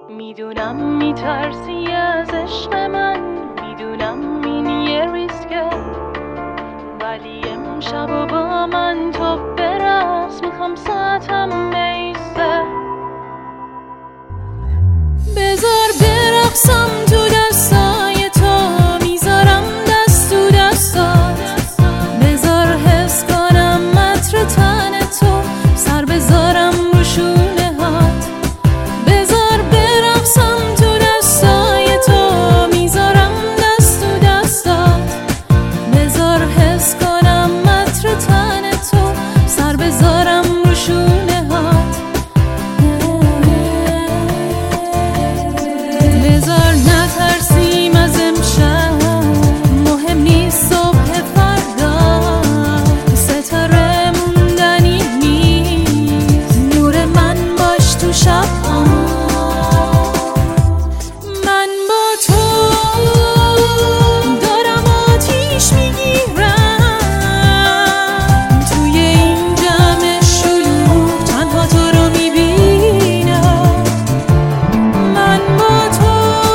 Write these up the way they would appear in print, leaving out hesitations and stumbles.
میدونم میترسی از عشق من، میدونم این یه ریسکه، ولی امشب و با من تو برقص، میخوام ساعتم بیسته. بذار برقصم تو دستای تو، میذارم دست تو دستات، بذار حس کنم عطر تن تو، سر بذارم رو شونه هات. بذار برقصم تو دستای تو، میذارم دست تو دستات، بذار حس کنم عطر تن تو، سر بذارم رو شونه هات. بذار نترسیم از امشب، مهم نیست صبح فردا، ستاره موندنی نیست، نور من باش تو شب. من با تو دارم آتیش میگیرم، توی این جمع شلوغ تنها تو رو میبینم. من با تو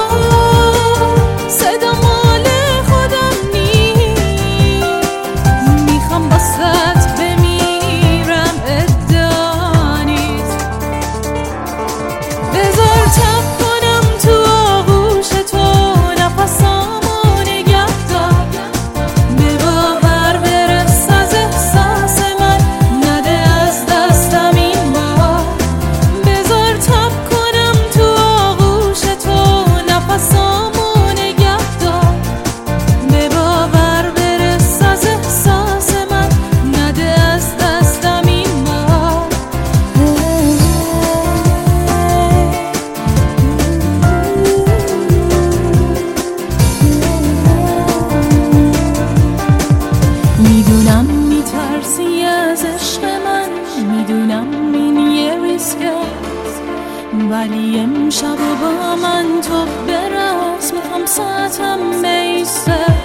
صدا مال خودم نیست، میخوام باست بمیرم، ادعا نیست. بذار تب کنم تو آغوش تو، نفسامو نگه دار، به باور برس از احساس من، نده از دستم این بار. بذار تب کنم تو آغوش تو، نفسامو نگه دار، به باور برس از احساس من، نده از دستم این بار. میدونم میترسی از عشق من، میدونم این یه ریسکه، ولی امشب و با من تو برقص، میخوام ساعتم بیسته.